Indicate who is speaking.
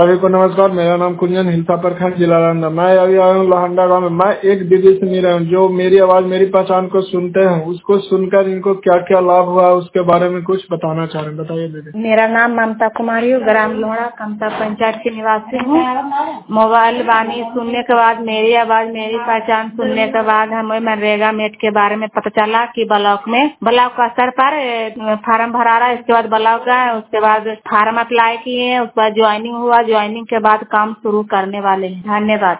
Speaker 1: सभी को नमस्कार। मेरा नाम कुंजन, हिलसा प्रखंड, जिला नालंदा। मैं अभी आया हूँ लोहंडा गाँव में। मैं एक दीदी से मिला हूँ जो मेरी आवाज, मेरी पहचान को सुनते हैं। उसको सुनकर इनको क्या क्या लाभ हुआ उसके बारे में कुछ बताना चाह रहे हैं। बताइए दीदी।
Speaker 2: मेरा नाम ममता कुमारी हूँ, ग्राम लोहड़ा कमता पंचायत की निवासी हूँ। मोबाइल वाणी सुनने के बाद, मेरी आवाज, मेरी पहचान सुनने के बाद हमें मनरेगा मेट के बारे में पता चला कि ब्लॉक का स्तर पर फार्म भरा रहा है। इसके बाद ब्लॉक का, उसके बाद फार्म अप्लाई किए, उसके बाद ज्वाइनिंग हुआ। ज्वाइनिंग के बाद काम शुरू करने वाले हैं। धन्यवाद।